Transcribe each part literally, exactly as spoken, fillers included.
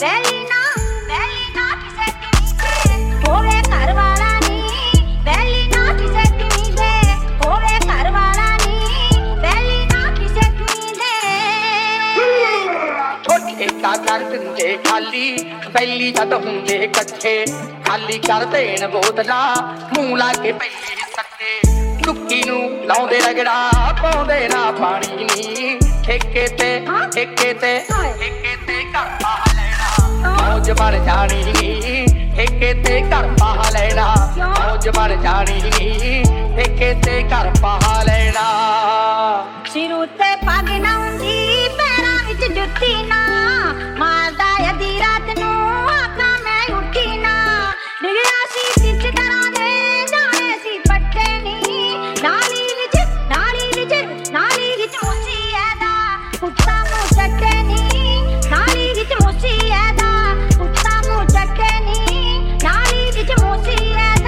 ਵੈਲੀ ਨਾ ਵੈਲੀ ਨਾ ਕਿਸੇ ਦੀ ਦੇ ਹੋਵੇ ਘਰ ਵਾਲਾ ਨੀ ਵੈਲੀ ਨਾ ਕਿਸੇ ਦੀ ਦੇ ਹੋਵੇ ਘਰ ਵਾਲਾ ਨੀ ਵੈਲੀ ਨਾ ਕਿਸੇ ਦੀ ਦੇ ਛੋਟੇ ਕਾ ਕਰ ਦਿੰਦੇ ਖਾਲੀ ਵੈਲੀ ਜਦ ਹੁੰਦੇ ਇਕੱਠੇ ਖਾਲੀ ਕਰ ਦੇਣ ਬੋਤਲਾਂ ਮੂੰਹ ਲਾ ਕੇ ਪਹਿਲੇ ਸੱਟੇ ਟੁੱਕੀ ਨੂੰ ਲਾਉਂਦੇ ਰਗੜਾ ਪਾਉਂਦੇ ਨਾ ਪਾਣੀ ਨੀ ਠੇਕੇ ਤੇ ਠੇਕੇ ਤੇ ਠੇਕੇ ਤੇ ਘਰ ਪਾ ਲੈਣਾ ਮੌਜ ਬਣ ਜਾਣੀ ਨੀ ਠੇਕੇ ਤੇ ਘਰ ਪਾ ਲੈਣਾ ਮੌਜ ਬਣ ਜਾਣੀ ਨੀ ਠੇਕੇ ਤੇ ਘਰ ਪਾ ਲੈਣਾ ਸਿਰ ਉੱਤੇ ਪੱਗ ਨਾ ਹੁੰਦੀ ਪੈਰਾਂ ਵਿੱਚ ਜੁੱਤੀ ਨਾ ਮਾਰਦਾ ਅੱਧੀ ਰਾਤ ਨੂੰ ਆਖਾਂ ਮੈਂ ਉੱਠੀ ਨਾ ਡਿਗਿਆ ਸੀ ਸਿੱਖ ਤਰ੍ਹਾਂ ਦੇ ਜਾਣੇ ਸੀ ਪੱਟੇ ਨੀ ਨਾਲੀ ਵਿੱਚ ਨਾਲੀ ਵਿੱਚ ਨਾਲੀ ਵਿੱਚ ਮੋਸੀ ਐਦਾ ਕੁੱਤਾ ਮੂੰਹ ਚੱਟੇ ਨੀ ਨਾਲੀ ਵਿੱਚ ਮੋਸੀ ਐਦਾ ਕੁੱਤਾ ਮੂੰਹ ਚੱਟੇ ਨੀ ਨਾਲੀ ਵਿੱਚ ਮੋਸੀ ਐਦਾ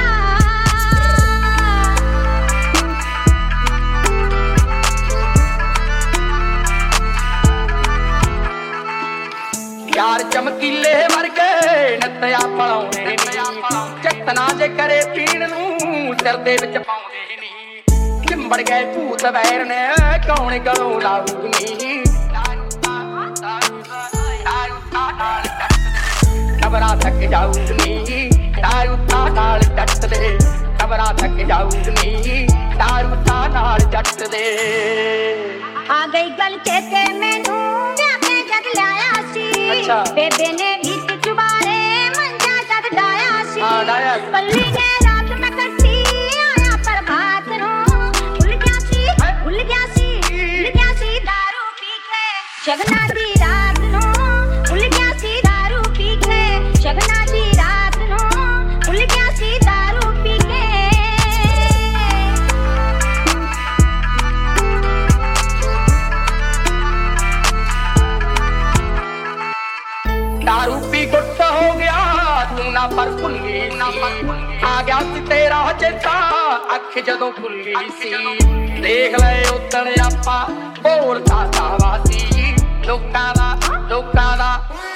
ਯਾਰ ਚਮਕੀਲੇ ਵਰਗੇ ਨੱਤਿਆ ਪਲਾਉਂਦੇ ਨੀ ਚਤਨਾ ਜੇ ਕਰੇ ਪੀਣ ਨੂੰ ਸਿਰ ਦੇ ਵਿੱਚ ਪਾਉਂਦੇ ਨੀ ਚਿੰਬੜ ਗਏ ਭੂਤ ਵੈਰ ਨੇ ਕੌਣ ਗਲੋਂ ਲਾਊ ਨੀ ਖਬਰਾਂ ਥੱਕ ਜਾਊ ਨੀ ਦਾਰੂ ਤਾਂ ਨਾਲ ਜੱਟ ਦੇ ਖਬਰਾਂ ਥੱਕ ਜਾਊ ਨੀ ਦਾਰੂ ਤਾਂ ਨਾਲ ਜੱਟ ਦੇ ਆ ਗਈ ਗੱਲ ਚੇਤੇ ਮੈਨੂੰ ਵਿਆਹ ਕੇ ਜਦ ਲਿਆਇਆ ਸੀ ਬੇਬੇ ਨੇ ਇੱਕ ਚੁਬਾਰੇ ਮੰਜਾ ਜਦ ਡਾਇਆ ਸੀ ਪੱਲੀ ਨੇ ਰਾਤ ਮੈਂ ਕੱਟੀ ਆਇਆ ਪ੍ਰਭਾਤ ਨੂੰ ਭੁੱਲ ਗਿਆ ਸੀ ਭੁੱਲ ਗਿਆ ਸੀ ਭੁੱਲ ਗਿਆ ਸੀ ਦਾਰੂ ਪੀ ਕੇ ਸ਼ਗਨਾਂ ਦੀ ਰਾਤ ਨੂੰ ਭੁੱਲ ਗਿਆ ਸੀ ਦਾਰੂ ਪੀ ਕੇ ਸ਼ਗਨਾਂ ਦੀ ਰਾਤ ਨੂੰ ਭੁੱਲ ਗਿਆ ਸੀ ਦਾਰੂ ਪੀ ਕੇ दारू पी गुट हो गया तू ना पर भुल्ली आ गया सी तेरा चेता अख जदों खुली सी देख ले उदण आपां बोल खाता वासी लोकां दा लोकां दा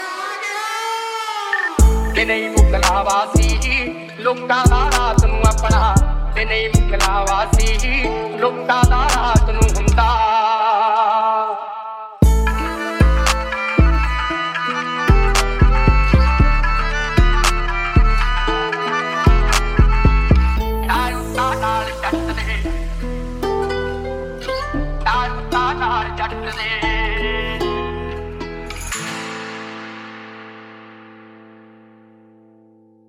ते नहीं मुकला वासी लोकां दा रात नूं अपना ते नहीं मुकला वासी लोकां दा रात नूं हुंदा ਜੱਟ ਦੇ